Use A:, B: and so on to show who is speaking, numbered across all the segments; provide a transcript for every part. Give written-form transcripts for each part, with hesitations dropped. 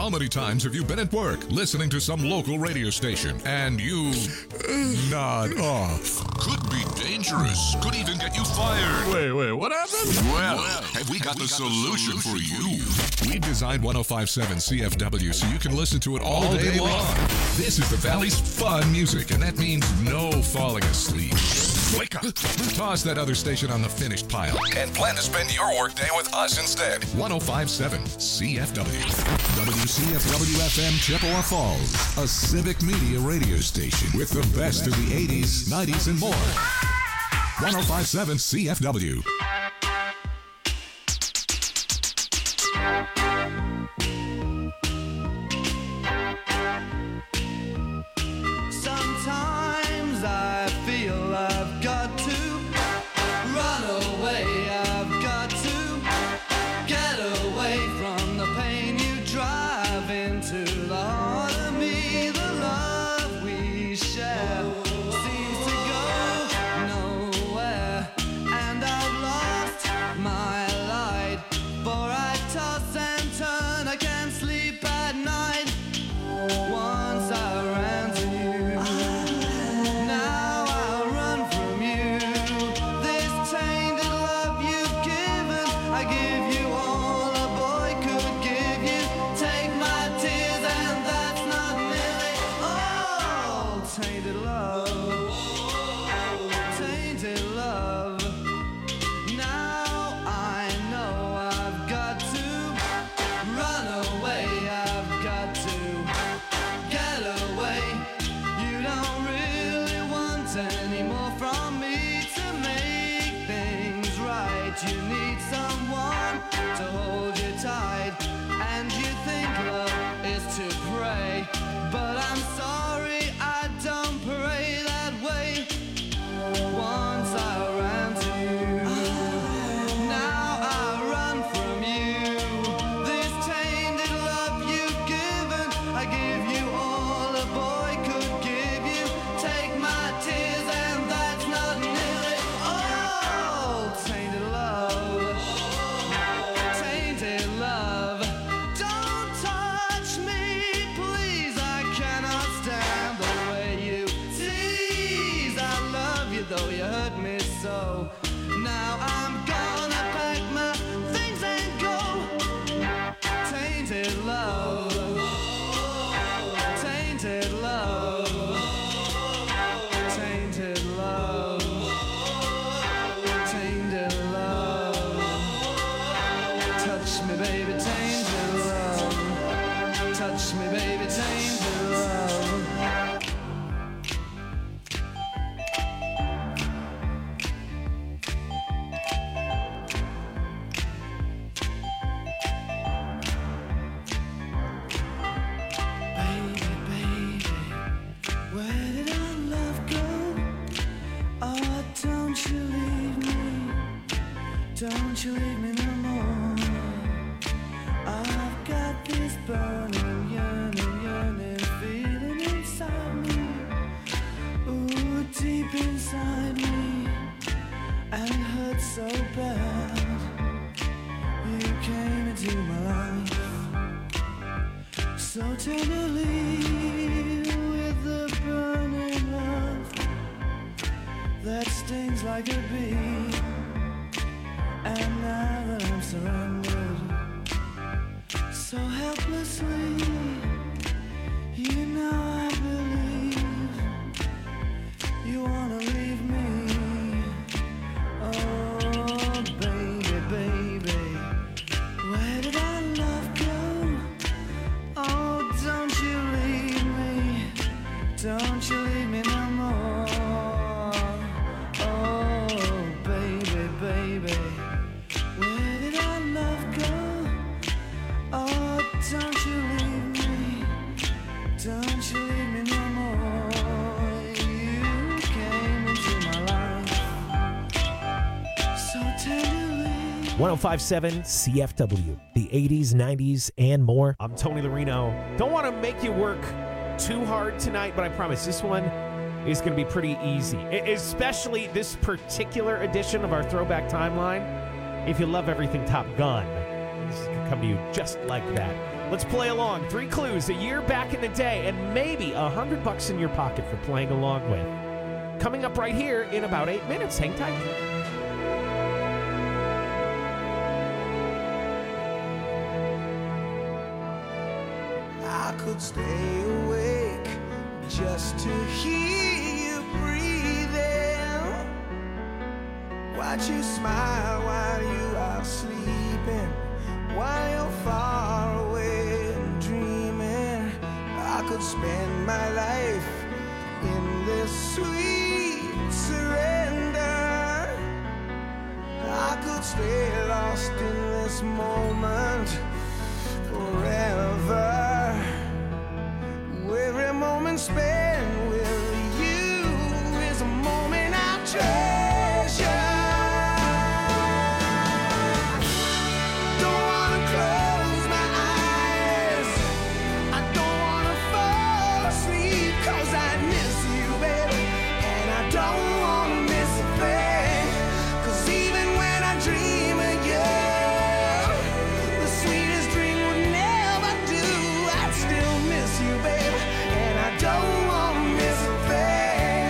A: How many times have you been at work listening to some local radio station and you nod off? Could be dangerous. Could even get you fired.
B: Wait, what happened?
A: Well, have we got the solution for you? We designed 105.7 CFW so you can listen to it all day long. This is the Valley's fun music, and that means no falling asleep. Wake up. Toss that other station on the finished pile and plan to spend your workday with us instead. 105.7 CFW. WCFW-FM Chippewa Falls, a civic media radio station with the best of the 80s, 90s, and more. 105.7 CFW.
C: Sometimes I feel I've got to run away. I've got to get away from the pain you drive into the heart of me. The love we share seems to go nowhere, and I've lost my light. For I toss and turn, I can't sleep at night. Once I ran to you, now I run from you. This tainted love you've given, I give you all a boy could give you. Take my tears and that's not nearly all. Tainted love, tainted love. Now I know I've got to run away. I've got to get away. You don't really want any more from me to make things right. You need someone to hold you tight, and you think love is to pray, but I'm sorry, I don't pray that way. Once I ran to you, now I run from you. This tainted love you've given, I give you all a boy could give you. Take my tears and that's not nearly all. Tainted love, tainted love. Don't touch me, please, I cannot stand the way you tease. I love you though you hurt me so. Now I'm gonna pack my things and go. Tainted love, tainted love, tainted love, tainted love. Touch me, baby, tainted love. Touch me, baby, tainted love. Baby, baby, where did our love go? Oh, don't you leave me. Don't you leave me no more. I've got this burning, yearning feeling inside me. Ooh, deep inside me. And it hurts so bad. You came into my life so tenderly with the burning love that stings like a bee. And now that I'm surrounded so helplessly, you know I believe you wanna leave me. Oh, baby, baby, where did our love go? Oh, don't you leave me. Don't you leave me no more. Oh, baby, baby, where did our love go? Oh, don't you leave me. Don't you leave me no more. You came into my life so tenderly.
D: 105.7 CFW, the 80s, 90s, and more. I'm Tony Lorino. Don't want to make you work too hard tonight, but I promise this one is going to be pretty easy, especially this particular edition of our Throwback Timeline. If you love everything Top Gun, this is going to come to you just like that. Let's play along. 3 clues, a year back in the day, and maybe $100 in your pocket for playing along with. Coming up right here in about 8 minutes. Hang tight.
B: I could stay awake just to hear you breathing. Watch you smile while you are sleeping, while you're far away and dreaming. I could spend my life in this sweet surrender. I could stay lost in this moment forever. Every moment spent with you is a moment I treasure. Don't wanna close my eyes, I don't wanna fall asleep, 'cause I miss you, baby, and I don't wanna miss a thing. 'Cause even when I dream of you, the sweetest dream would never do. I'd still miss you, baby, and I don't wanna miss a thing.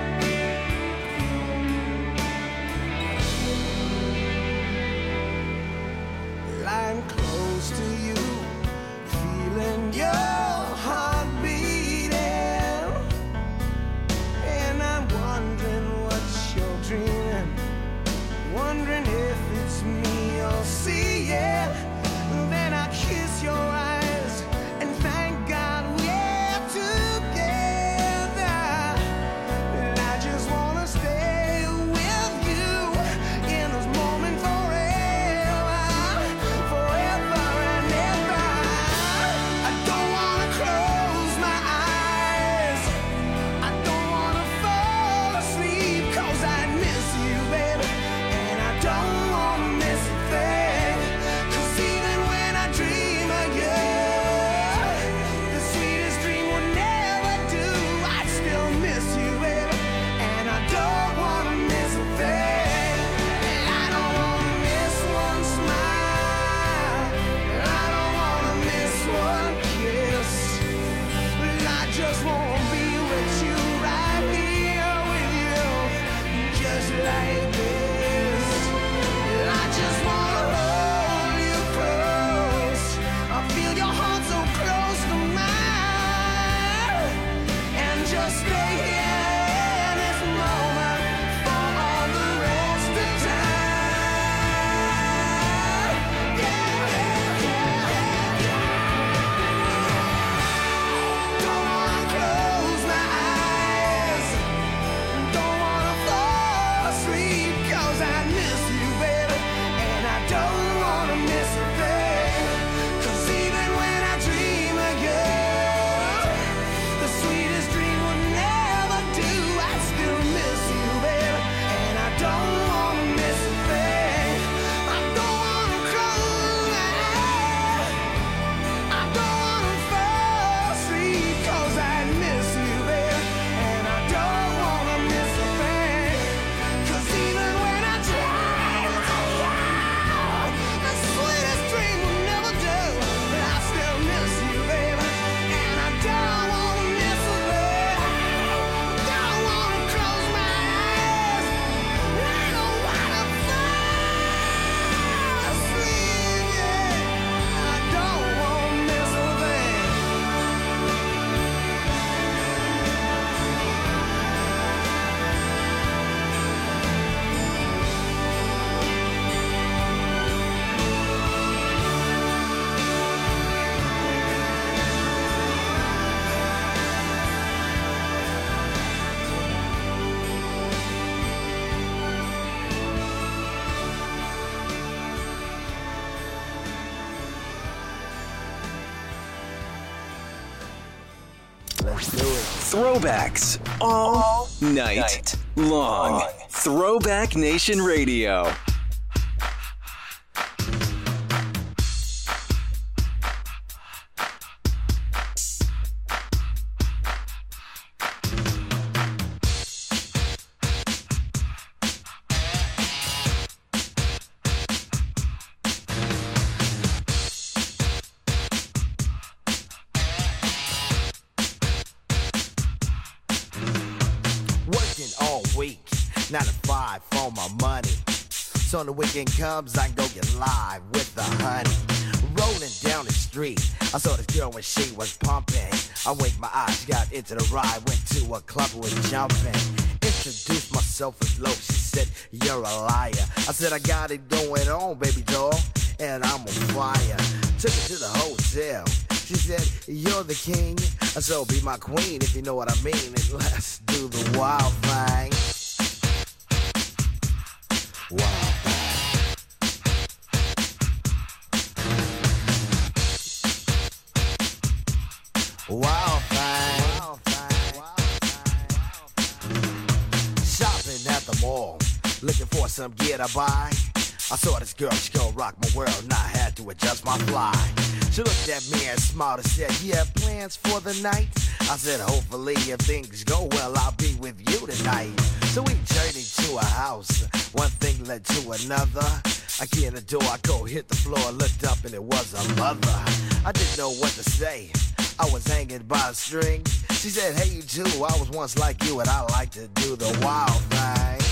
B: Lying close to you, feeling your heart beating, and I'm wondering what you're dreaming, wondering if it's me you're seeing. Then I kiss your eyes and thank God we're together. And I just wanna stay with you in this moment forever, forever and ever. I don't wanna close my eyes, I don't wanna fall asleep, 'cause I miss you, baby, and I don't wanna miss a thing. 'Cause even when I dream of you, the sweetest dream will never do. I still miss you, baby, and I don't wanna miss a thing. I don't wanna miss one smile, I don't wanna miss one kiss. I just wanna be with you, right here with you, just like this. I just wanna hold you close, I feel your heart so close to mine, and just stay here in this moment for all the rest of time. Yeah, yeah, yeah. Don't wanna close my eyes, don't wanna fall asleep, 'cause I miss you, baby, and I don't wanna miss a thing. 'Cause even when I dream of you, the sweetest dream will never do. I still miss you, baby, and I don't wanna miss a thing. I don't wanna close my eyes, I don't wanna fall asleep, 'cause I miss you, baby, and I don't wanna miss a thing. 'Cause even when I dream of you, the sweetest dream will never do. But I still miss you, baby, and I don't wanna miss a thing. Don't wanna close my eyes, I don't wanna fall asleep, yeah. I don't wanna miss a thing.
E: Throwbacks all night long. Throwback Nation Radio.
B: week. 9 to 5 for my money. So when the weekend comes, I can go get live with the honey. Rolling down the street, I saw this girl when she was pumping. I winked my eyes, got into the ride, went to a club and was jumping. Introduced myself as low, she said, you're a liar. I said, I got it going on, baby doll, and I'm on fire. Took her to the hotel, she said, you're the king, so be my queen if you know what I mean, and let's do the wild thing. Wild thing. Wild thing. Shopping at the mall, looking for some gear to buy. I saw this girl, she gon' rock my world, and I had to adjust my fly. She looked at me and smiled and said, you have plans for the night? I said, hopefully if things go well, I'll be with you tonight. So we journeyed to a house, one thing led to another. I get in the door, I go hit the floor, looked up and it was a mother. I didn't know what to say, I was hanging by a string. She said, hey you too, I was once like you and I like to do the wild thing.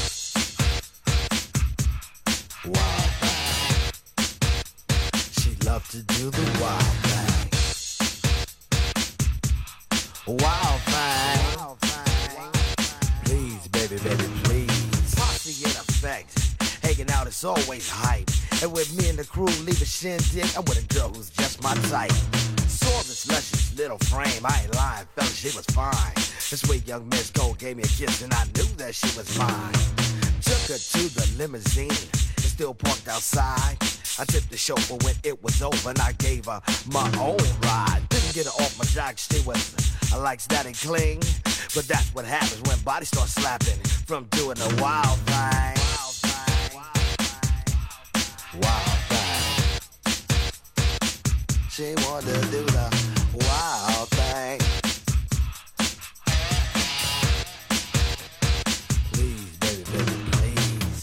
B: Wild thing. She loved to do the wild thing. Wild thing. Please, baby, baby, please. Posse in effect. Hanging out is always hype. And with me and the crew leave a shindig, I'm with a girl who's just my type. Saw this luscious little frame, I ain't lying, fella, she was fine. This sweet young Miss Gold gave me a kiss and I knew that she was mine. Took her to the limousine, it's still parked outside. I tipped the chauffeur when it was over and I gave her my own ride. Didn't get her off my jock, she was like static cling. But that's what happens when bodies start slapping from doing the wild thing. Wild thing. She wanted to do the wild thing. Please, baby, baby, please.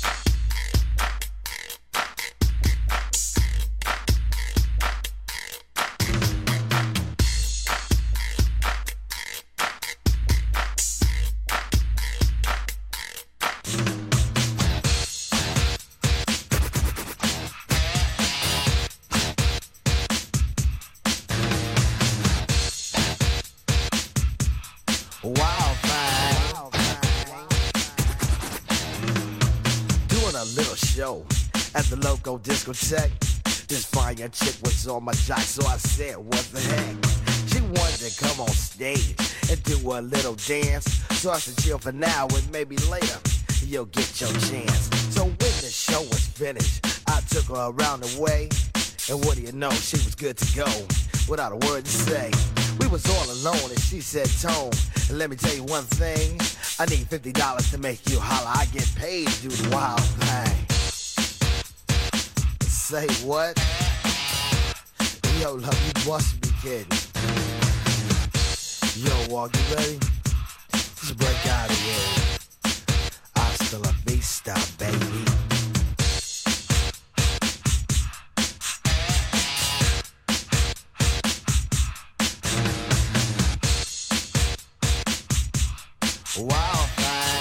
B: Wild thing. Doing a little show at the local discotheque. This fine young chick was on my jock, so I said, what the heck? She wanted to come on stage and do a little dance. So I said, chill for now and maybe later you'll get your chance. So when the show was finished, I took her around the way. And what do you know, she was good to go without a word to say. We was all alone and she said, Tone, let me tell you one thing. I need $50 to make you holler. I get paid to do the wild thing. Say what? Yo, love, you must be kidding. Yo, Walk, you ready? Just break out of here. Hasta la vista, baby. Wild thing.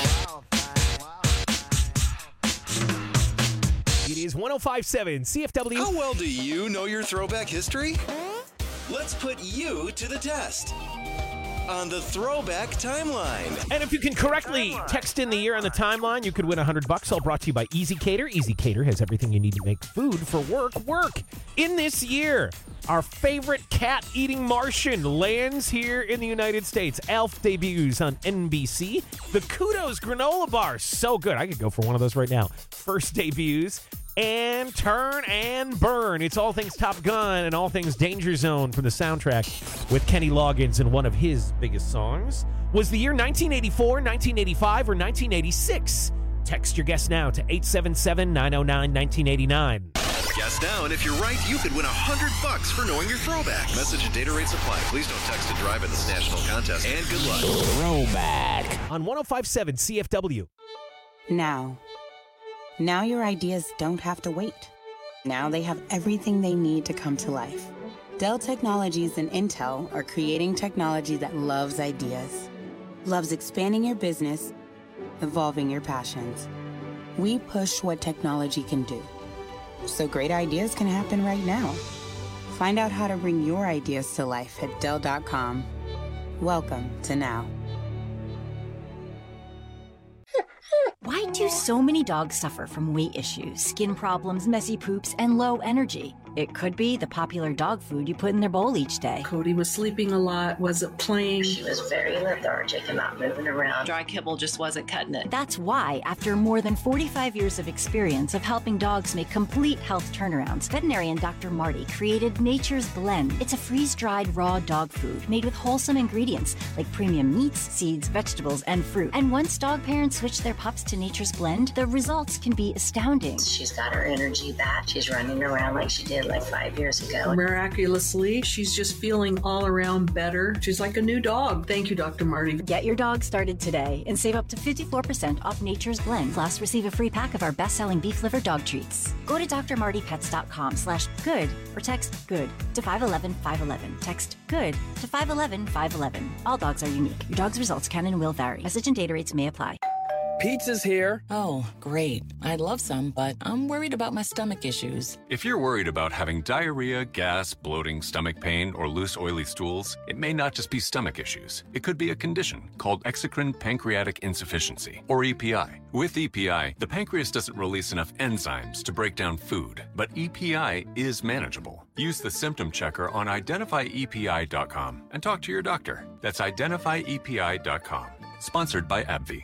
D: It is 105.7 CFW.
E: How well do you know your throwback history? Let's put you to the test on the Throwback Timeline.
D: And if you can correctly text in the year on the timeline, you could win $100. All brought to you by Easy Cater. Easy Cater has everything you need to make food for work. In this year, our favorite cat-eating Martian lands here in the United States. Alf debuts on NBC. The Kudos granola bar, so good. I could go for one of those right now. First debuts. And Turn and Burn. It's all things Top Gun and all things Danger Zone from the soundtrack with Kenny Loggins in one of his biggest songs. Was the year 1984, 1985, or 1986? Text your guess now to 877-909-1989.
E: Guess now, and if you're right, you could win $100 for knowing your throwback. Message and data rates apply. Please don't text to drive in this national contest, and good luck.
D: Throwback on 105.7 CFW.
F: Now your ideas don't have to wait. Now they have everything they need to come to life. Dell Technologies and Intel are creating technology that loves ideas, loves expanding your business, evolving your passions. We push what technology can do, so great ideas can happen right now. Find out how to bring your ideas to life at Dell.com. Welcome to Now.
G: Why do so many dogs suffer from weight issues, skin problems, messy poops, and low energy? It could be the popular dog food you put in their bowl each day.
H: Cody was sleeping a lot, wasn't playing.
I: She was very lethargic and not moving around.
J: Dry kibble just wasn't cutting it.
G: That's why, after more than 45 years of experience of helping dogs make complete health turnarounds, veterinarian Dr. Marty created Nature's Blend. It's a freeze-dried raw dog food made with wholesome ingredients like premium meats, seeds, vegetables, and fruit. And once dog parents switch their pups to Nature's Blend, the results can be astounding.
I: She's got her energy back. She's running around like she did like 5 years ago.
H: Miraculously, she's just feeling all around better. She's like a new dog. Thank you, Dr. Marty.
G: Get your dog started today and save up to 54% off Nature's Blend. Plus, receive a free pack of our best-selling beef liver dog treats. Go to drmartypets.com/good or text GOOD to 511-511. Text GOOD to 511-511. All dogs are unique. Your dog's results can and will vary. Message and data rates may apply.
K: Pizza's here. Oh, great. I'd love some, but I'm worried about my stomach issues.
L: If you're worried about having diarrhea, gas, bloating, stomach pain, or loose, oily stools, it may not just be stomach issues. It could be a condition called exocrine pancreatic insufficiency, or EPI. With EPI, the pancreas doesn't release enough enzymes to break down food, but EPI is manageable. Use the symptom checker on identifyepi.com and talk to your doctor. That's identifyepi.com. Sponsored by AbbVie.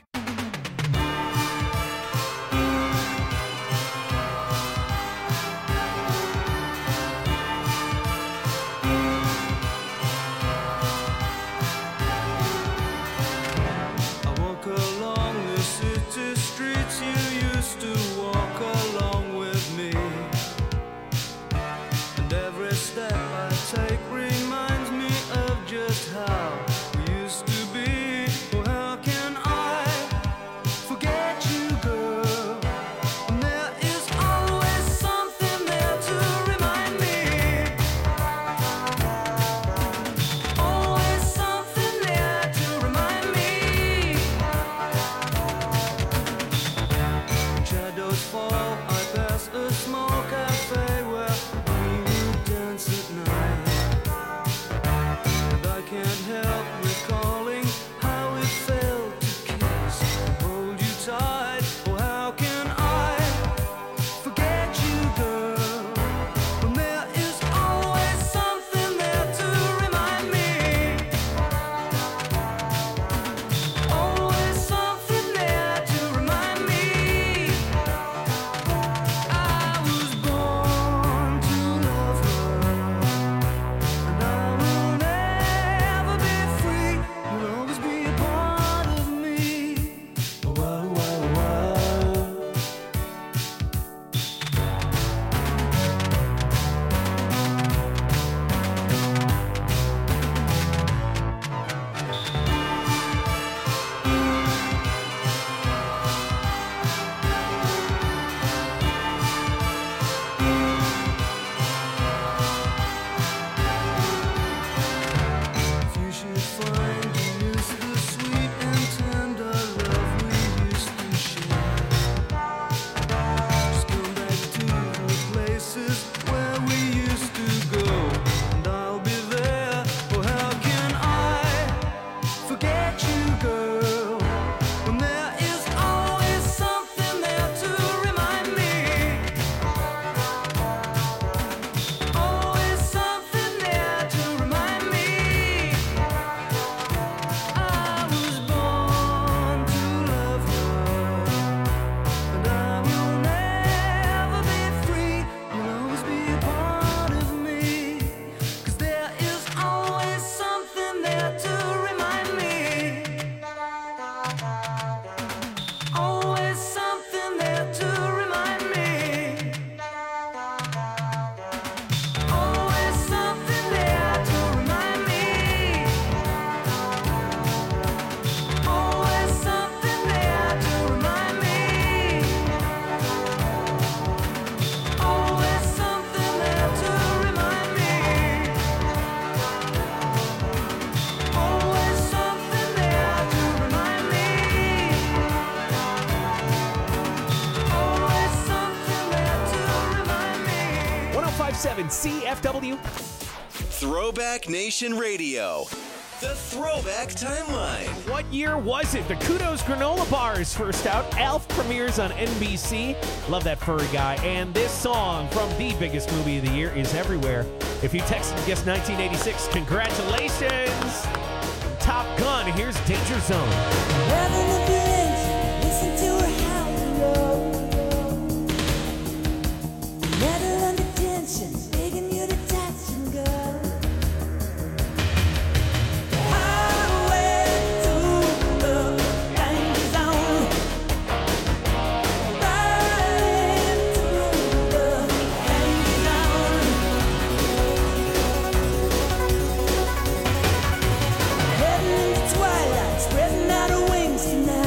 D: 1057 CFW.
E: Throwback Nation Radio. The Throwback Timeline.
D: What year was it? The Kudos Granola Bar is first out. Alf premieres on NBC. Love that furry guy. And this song from the biggest movie of the year is Everywhere. If you texted and guessed 1986, congratulations. Top Gun, here's Danger Zone.
M: Listen to her howl never under tension, begging you to touch and go. Highway to the danger zone. Riding through the danger zone. Heading into twilight, spreading out her wings tonight.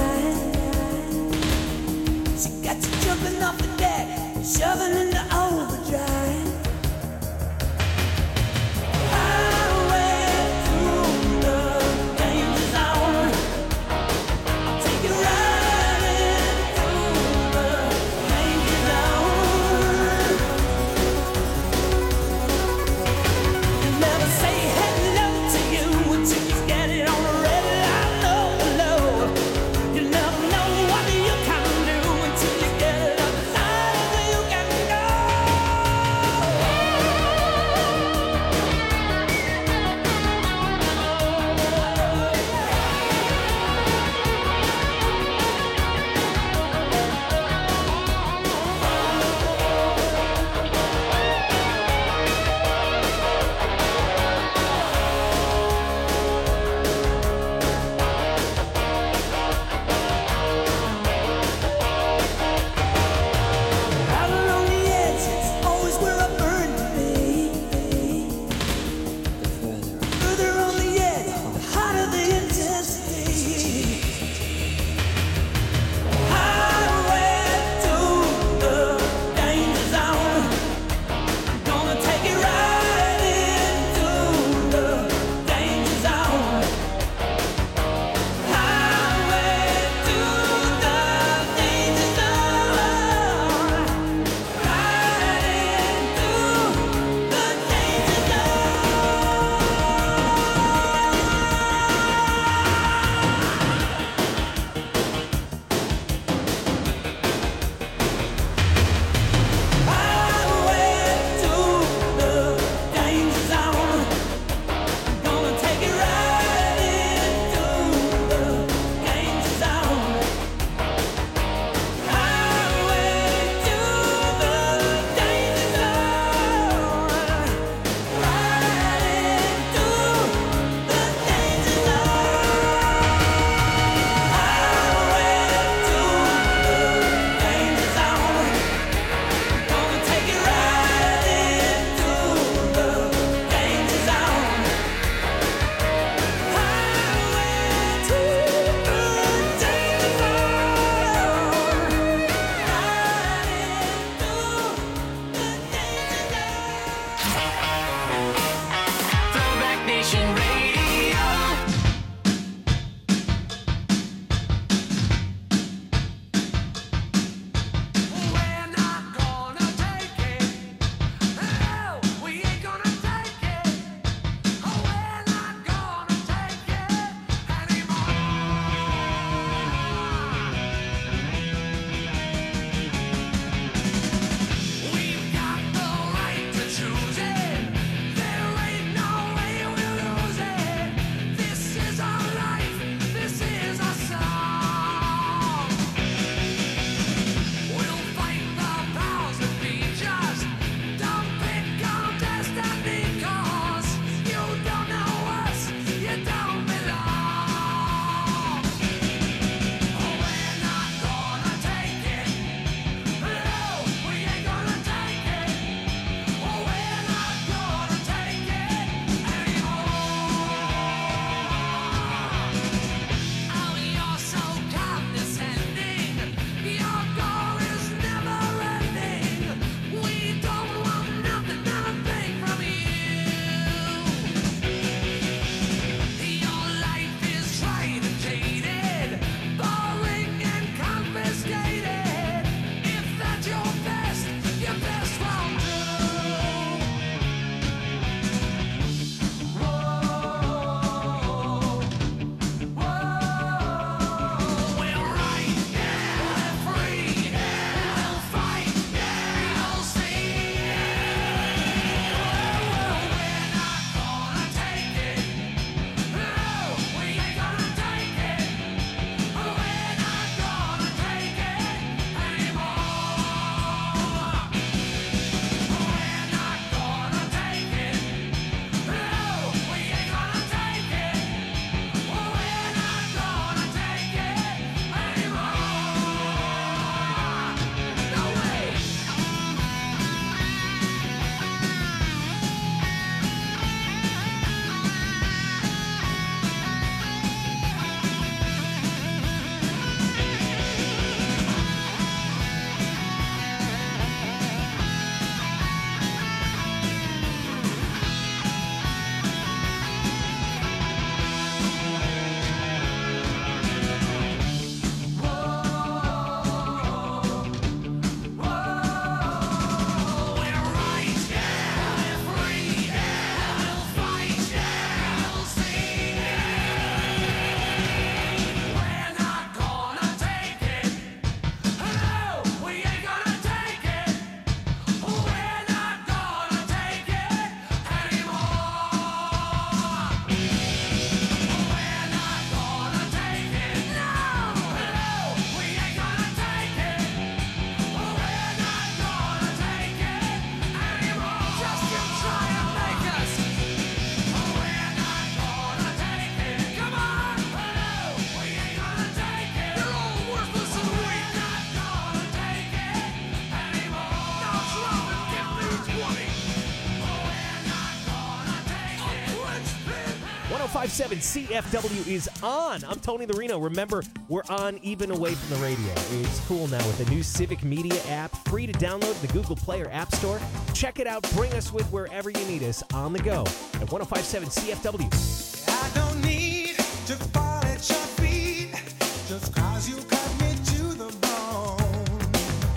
D: 1057 CFW is on. I'm Tony Larino. Remember, we're on even away from the radio. It's cool now with the new Civic Media app, free to download the Google Play or App Store. Check it out. Bring us with wherever you need us on the go at 1057 CFW.
B: I don't need to fall at your feet just 'cause you cut me to the bone.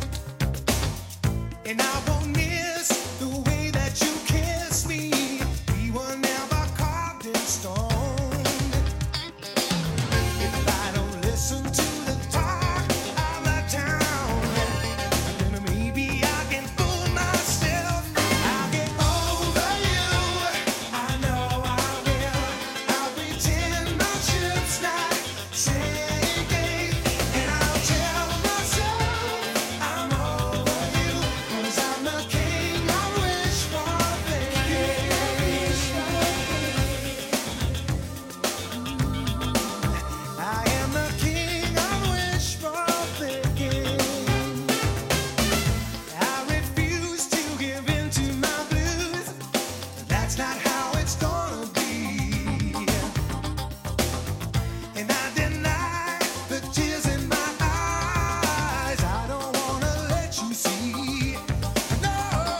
B: And I won't miss the way that you kiss me. We were never carved in stone. If I don't listen to the talk of the town, then maybe I can fool myself. I'll get over you. I know I will. I'll pretend my ship's not sinking, and I'll tell myself I'm over you, 'cause I'm the king I wish for thinking. I am the king I wish for thinking. I refuse to give in to my blues. That's not how it's gonna be. And I deny the tears in my eyes. I don't wanna let you see, no,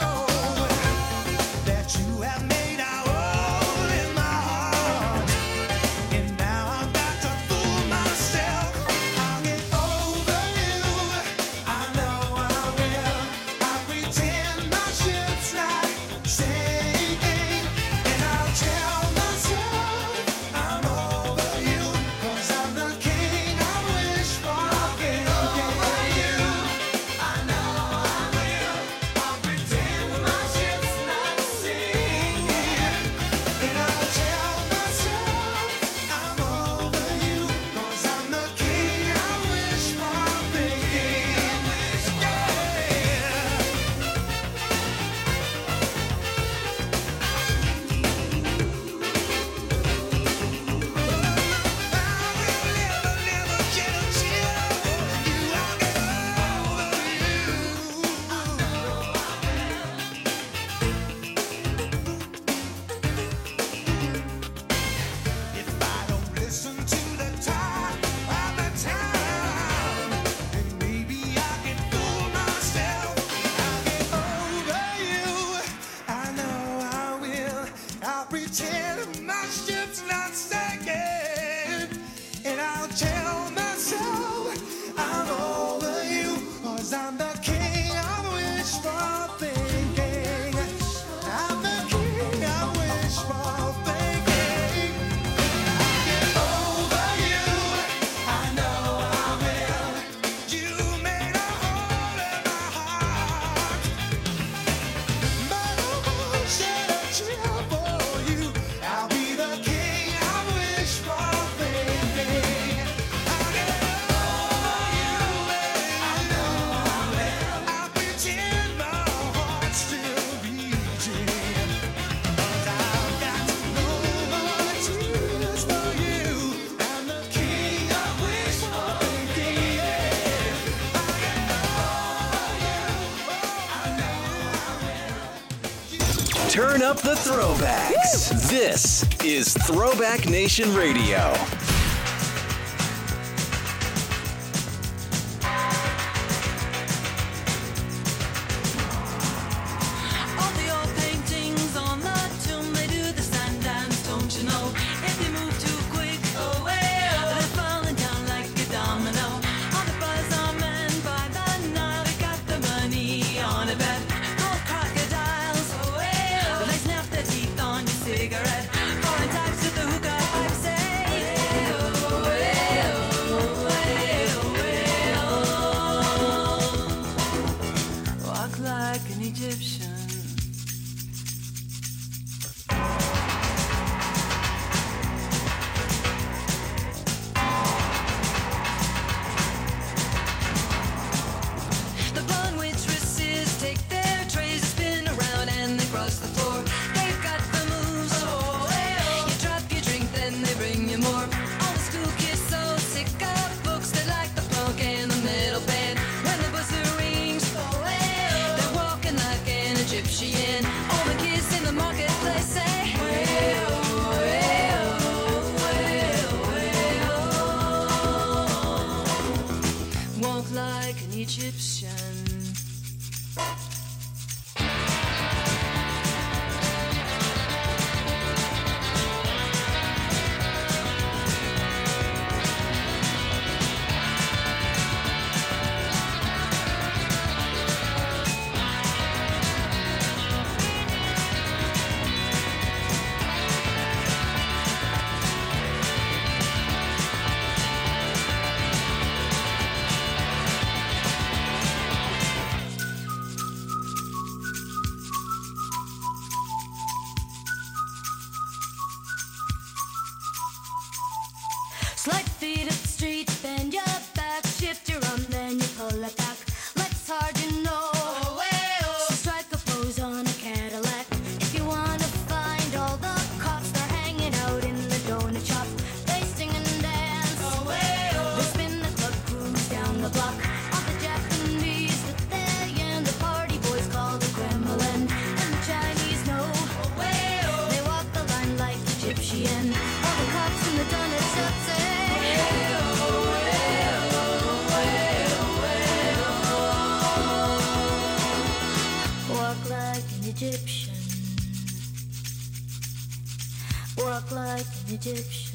B: that you have made a hole in my heart. And now I've got to fool myself. I'll get over you. I know I will. I'll pretend my ship's not sinking, and I'll tell myself I'm over you, 'cause I'm the king I wish for. I'll get over you. I know I will. I'll pretend my ship's not sinking, and I'll tell myself I'm over you, 'cause I'm the king I wish for thinking. If I don't listen to the talk of the town, then maybe I can fool myself. I'll get over you. I know I will. I'll pretend my ship's not sinking, and I'll tell myself I'm over you, 'cause I'm the king I wish for thinking. I'm the king I wish for thinking. Get over you. I know I will. You made a hole in my heart, but I won't shed a tear for you. I'll be the king I wish for thinking. I'll get over you. I know I will. I'll pretend my heart's still beating, 'cause I've got no more tears for you. I'm the king I wish for thinking.
E: Turn up the throwbacks. This is Throwback Nation Radio.
C: All the old paintings on the tomb, they do the sand dance, don't you know? If you move too quick, oh well, they're falling down like a domino. All the buzz on men by the Nile, they got the money on a bet. Gold crocodiles, oh well, they snap their teeth on your cigarette. Foreign types with the hookah pipe say, Egyptian.
M: Slide feet up the street, bend your back, shift your arm, then you pull it back. Life's hard, you know. So strike a pose on a Cadillac. If you wanna find all the cops, they're hanging out in the donut shop. They sing and dance. They spin the club, cruise down the block. All the Japanese that they and the party boys call the Kremlin. And the Chinese know. They walk the line like Egyptian. All the cops in the donut shop say. Walk like an Egyptian. Walk like an Egyptian.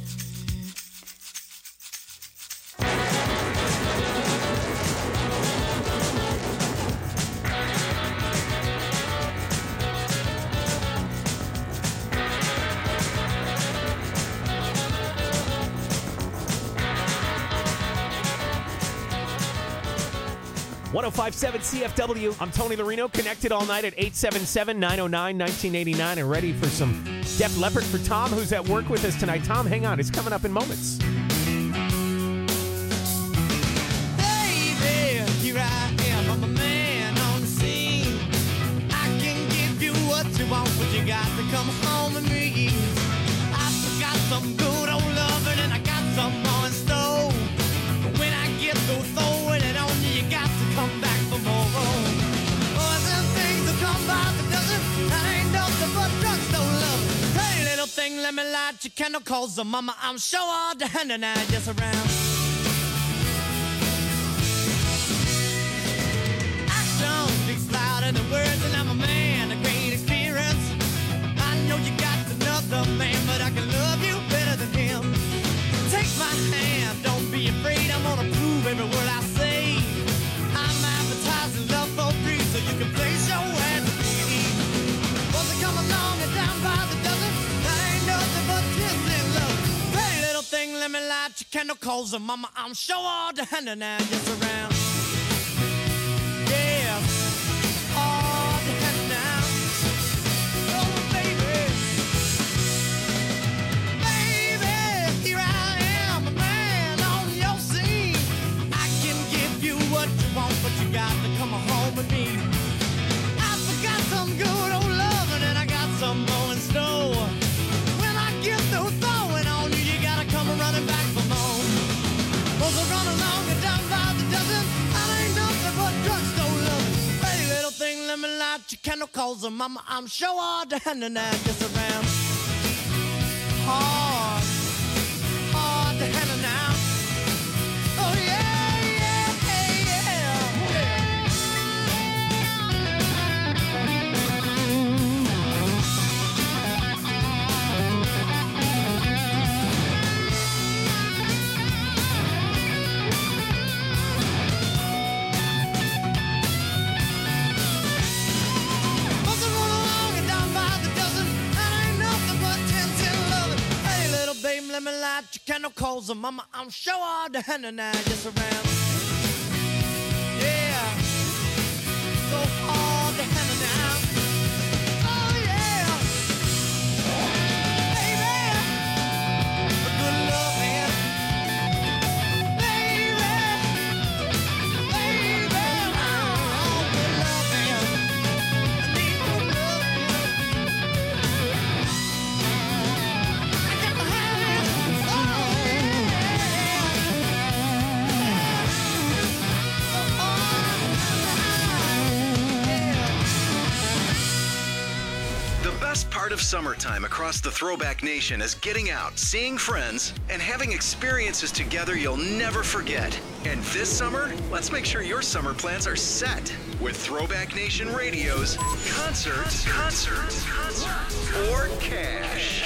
D: .1057 CFW. I'm Tony Larino, connected all night at 877-909-1989 and ready for some Def Leppard for Tom, who's at work with us tonight. Tom, hang on. It's coming up in moments.
B: Baby, here I am, I'm a man on the scene. I can give you what you want, but you got to come home with me. I got some good old loving and I got some more in store. But when I get through throwing it on you, you got to come back for more. Oh, them things that come by the dozen, that ain't nothing but drugstore love. Hey, little thing, let me light your candle, cause mama, I'm sure all the hand and I just around. Action speaks louder than words, and I'm a man of great experience. I know you got another man, but I can love you better than him. Take my hand, don't be afraid, I'm gonna prove every word I say. I'm advertising love for free, so you can place your hands on me. Once I come along and down by the dozen, that ain't nothing but twisted love. Hey, little thing, let me light your candle, cause mama, I'm sure all the hand and I just around. Yeah, all the hand now. Oh, baby. Baby, here I am, a man on your scene. I can give you what you want, but you got to come home with me. I forgot some good old loving and I got some more in store. When I get through throwing on you, you gotta come running back for more. Those are run along and down by the dozen, that ain't nothing but drugstore love. Hey, little thing, let me light your candle, cause mama, I'm sure all the hand and I just around. Hard, hard to handle now. Oh yeah, yeah, Must have run along and down by the dozen, that ain't nothing but 10 loving. Hey, little babe, let me light your candle, cause mama, I'm sure all the hand and I just around. Yeah, so all the hand and now. Oh yeah, baby, good loving, baby, baby, oh, good loving. I need good loving. I got to have it. Oh yeah.
E: best part of summertime across the Throwback Nation is getting out, seeing friends, and having experiences together you'll never forget. And this summer, let's make sure your summer plans are set with Throwback Nation Radio's Concerts or Cash.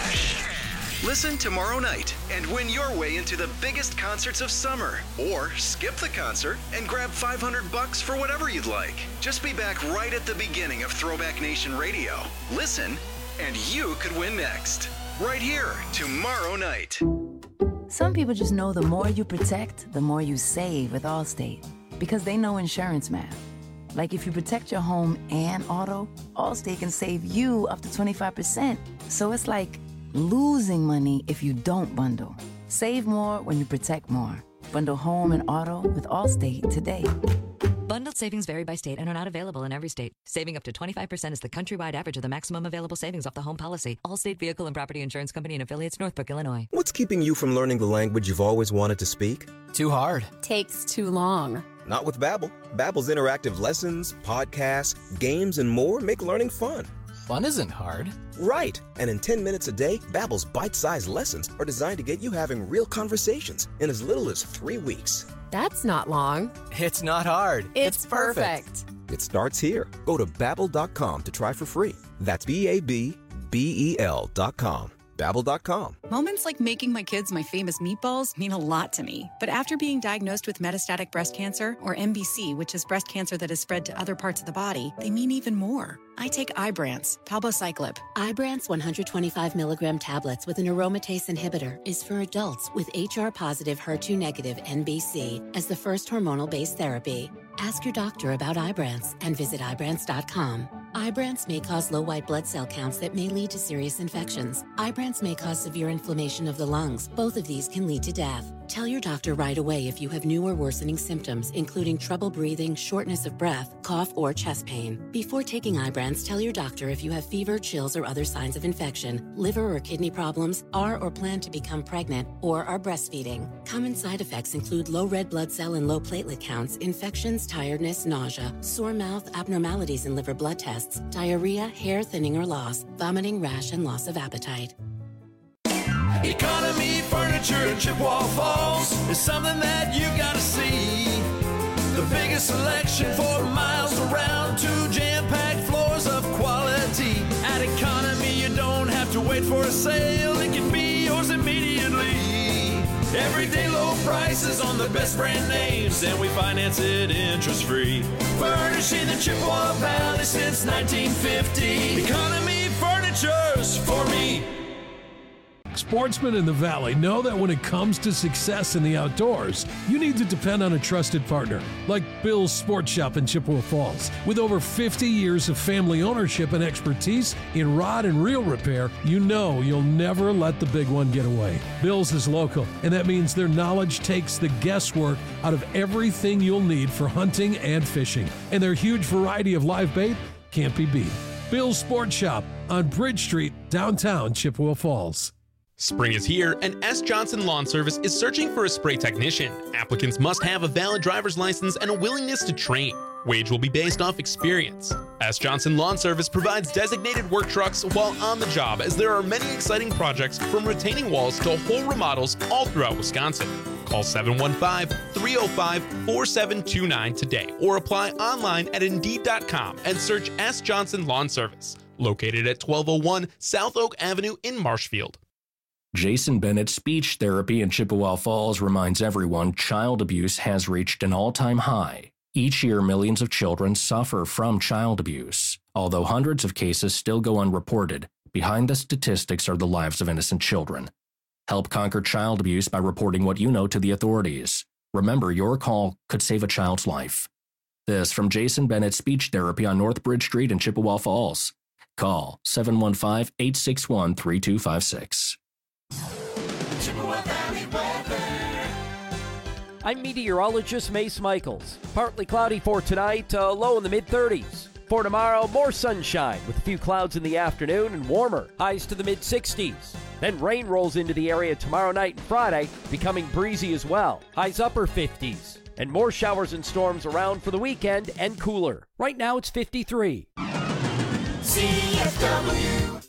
E: Listen tomorrow night and win your way into the biggest concerts of summer. Or skip the concert and grab $500 for whatever you'd like. Just be back right at the beginning of Throwback Nation Radio. Listen, and you could win next. Right here, tomorrow night.
K: Some people just know the more you protect, the more you save with Allstate. Because they know insurance math. Like if you protect your home and auto, Allstate can save you up to 25%. So it's like losing money if you don't bundle. Save more when you protect more. Bundle home and auto with Allstate today.
N: Bundled savings vary by state and are not available in every state. Saving up to 25% is the countrywide average of the maximum available savings off the home policy. Allstate Vehicle and Property Insurance Company and affiliates, Northbrook, Illinois.
O: What's keeping you from learning the language you've always wanted to speak?
P: Too hard.
Q: Takes too long.
O: Not with Babbel. Babbel's interactive lessons, podcasts, games, and more make learning fun.
P: Fun isn't hard.
O: Right. And in 10 minutes a day, Babbel's bite-sized lessons are designed to get you having real conversations in as little as 3 weeks.
Q: That's not long.
P: It's not hard.
Q: It's perfect.
O: It starts here. Go to Babbel.com to try for free. That's Babbel.com. Babbel.com.
R: Moments like making my kids my famous meatballs mean a lot to me. But after being diagnosed with metastatic breast cancer, or MBC, which is breast cancer that has spread to other parts of the body, they mean even more. I take Ibrance, palbociclib.
S: Ibrance 125 milligram tablets with an aromatase inhibitor is for adults with HR-positive, HER2-negative MBC as the first hormonal-based therapy. Ask your doctor about Ibrance and visit Ibrance.com. Ibrance may cause low white blood cell counts that may lead to serious infections. Ibrance may cause severe inflammation of the lungs. Both of these can lead to death. Tell your doctor right away if you have new or worsening symptoms, including trouble breathing, shortness of breath, cough, or chest pain. Before taking Ibrance, tell your doctor if you have fever, chills, or other signs of infection, liver or kidney problems, are or plan to become pregnant, or are breastfeeding. Common side effects include low red blood cell and low platelet counts, infections, tiredness, nausea, sore mouth, abnormalities in liver blood tests, diarrhea, hair thinning or loss, vomiting, rash, and loss of appetite.
C: Economy Furniture in Chippewa Falls is something that you gotta see. The biggest selection for miles around, 2 jam-packed floors of quality. At Economy, you don't have to wait for a sale. It can be yours immediately. Everyday low prices on the best brand names, and we finance it interest-free. Furnishing the Chippewa Valley since 1950. Economy Furniture's for me.
T: Sportsmen in the Valley know that when it comes to success in the outdoors, you need to depend on a trusted partner like Bill's Sports Shop in Chippewa Falls. With over 50 years of family ownership and expertise in rod and reel repair, you know you'll never let the big one get away. Bill's is local, and that means their knowledge takes the guesswork out of everything you'll need for hunting and fishing. And their huge variety of live bait can't be beat. Bill's Sports Shop on Bridge Street, downtown Chippewa Falls.
U: Spring is here, and S. Johnson Lawn Service is searching for a spray technician. Applicants must have a valid driver's license and a willingness to train. Wage will be based off experience. S. Johnson Lawn Service provides designated work trucks while on the job, as there are many exciting projects from retaining walls to whole remodels all throughout Wisconsin. Call 715-305-4729 today or apply online at Indeed.com and search S. Johnson Lawn Service, located at 1201 South Oak Avenue in Marshfield.
V: Jason Bennett's Speech Therapy in Chippewa Falls reminds everyone child abuse has reached an all-time high. Each year, millions of children suffer from child abuse. Although hundreds of cases still go unreported, behind the statistics are the lives of innocent children. Help conquer child abuse by reporting what you know to the authorities. Remember, your call could save a child's life. This from Jason Bennett's Speech Therapy on North Bridge Street in Chippewa Falls. Call 715-861-3256.
W: I'm meteorologist Mace Michaels. Partly cloudy for tonight, low in the mid-30s. For tomorrow, more sunshine with a few clouds in the afternoon and warmer, highs to the mid-60s. Then rain rolls into the area tomorrow night and Friday, becoming breezy as well, highs upper 50s. And more showers and storms around for the weekend and cooler. Right now it's 53.
B: CFW.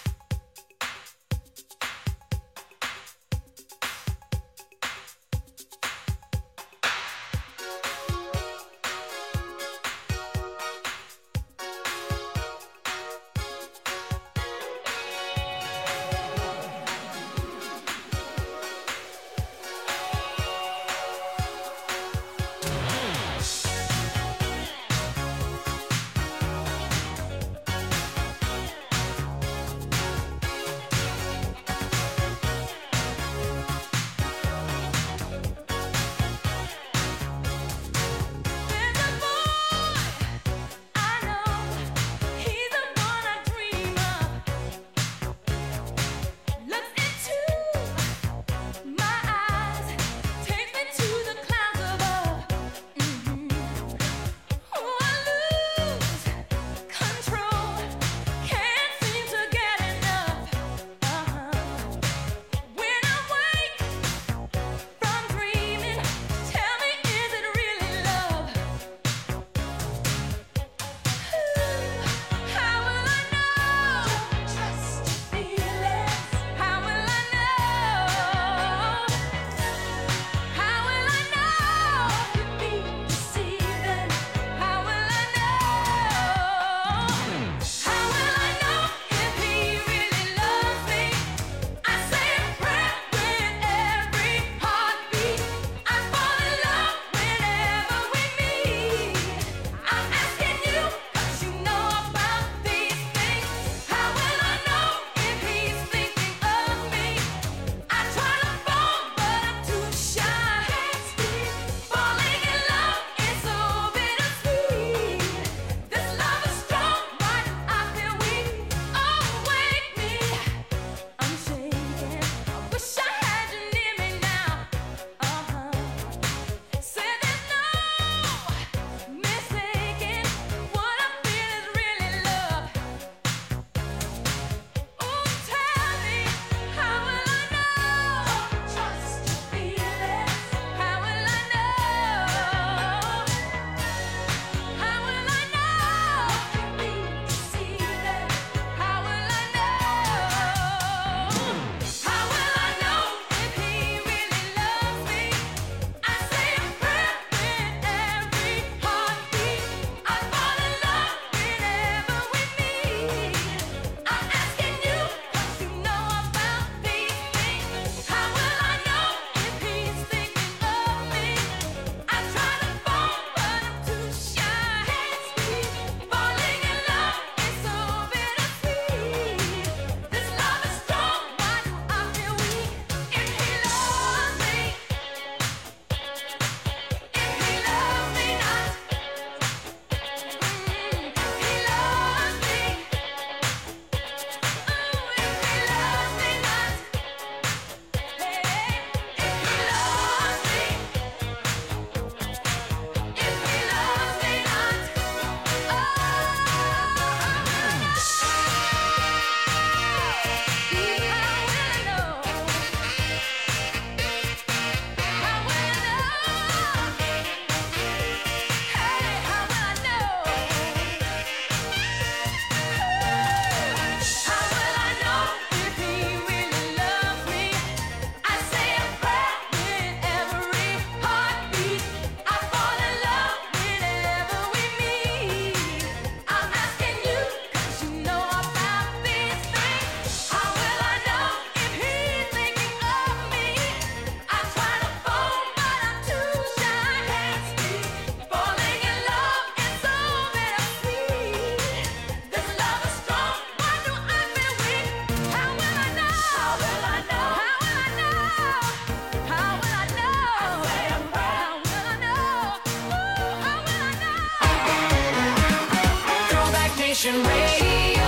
B: Nation Radio.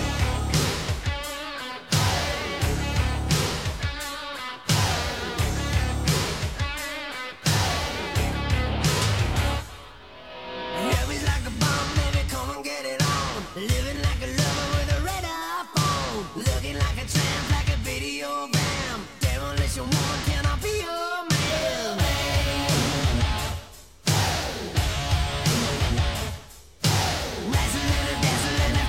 A: Heavy's like a bomb, baby, come and get it on. Living like a lover with a red iPhone. Looking like a tramp, like a video bam. Demolition woman, can I be your man? Dazzling,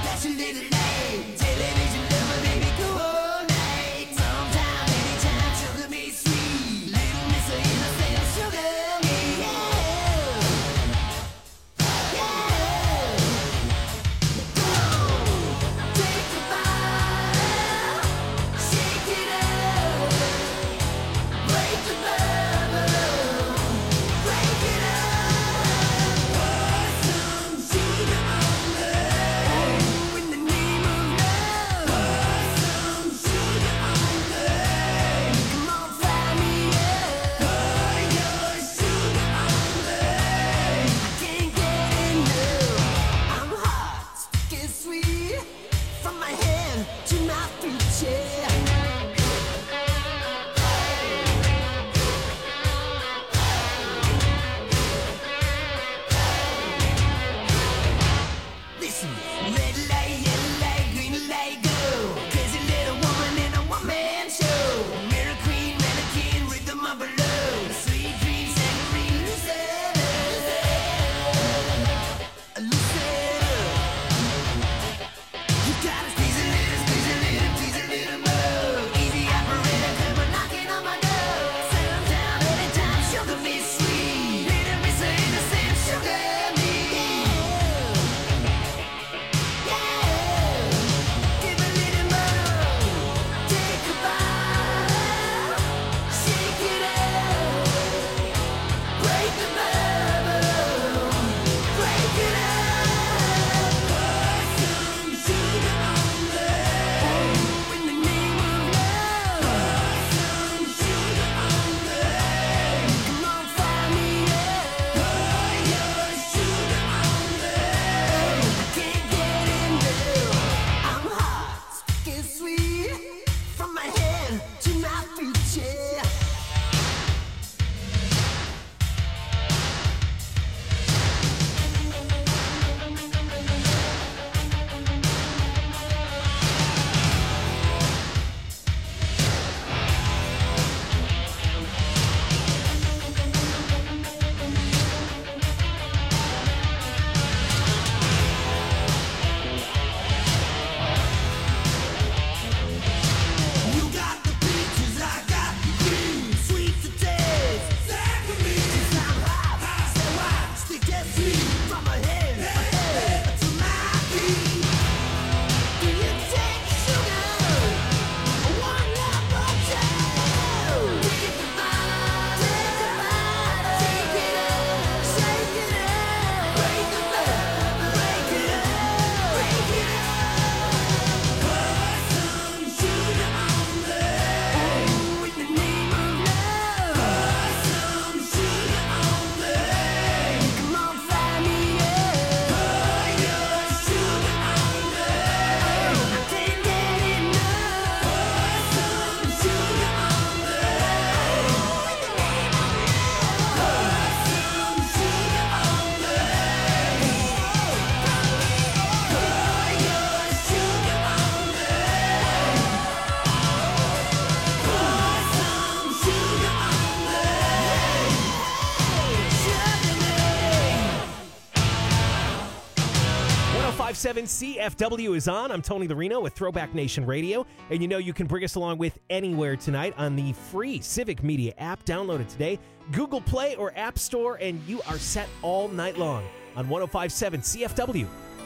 D: 105.7 CFW is on. I'm Tony Larino with Throwback Nation Radio. And you know you can bring us along with anywhere tonight on the free Civic Media app. Download it today. Google Play or App Store, and you are set all night long on 105.7 CFW.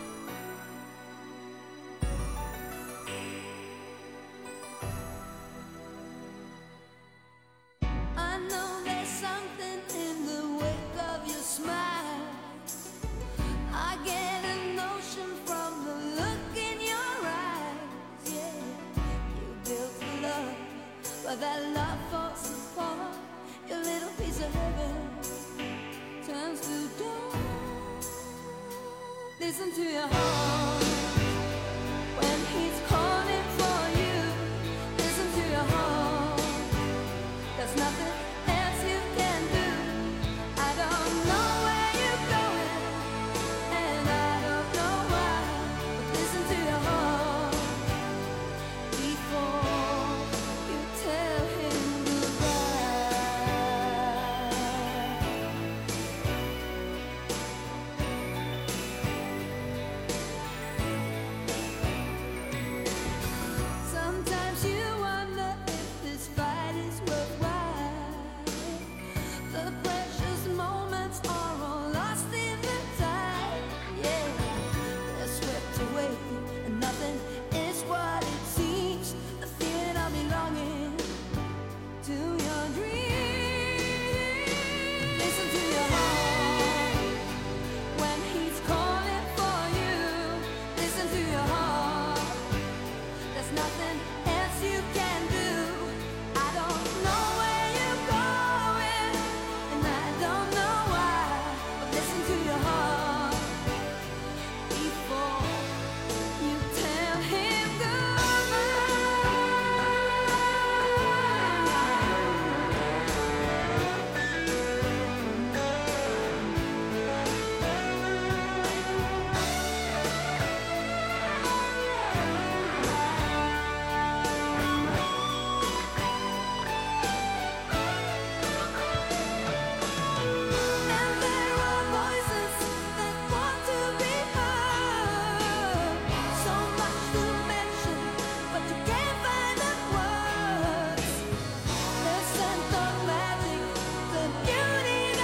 M: I know there's something in the wake of your smile. I get a notion from the look in your eyes. Yeah, you built a love, but that love falls apart. Your little piece of heaven turns to dawn. Listen to your heart.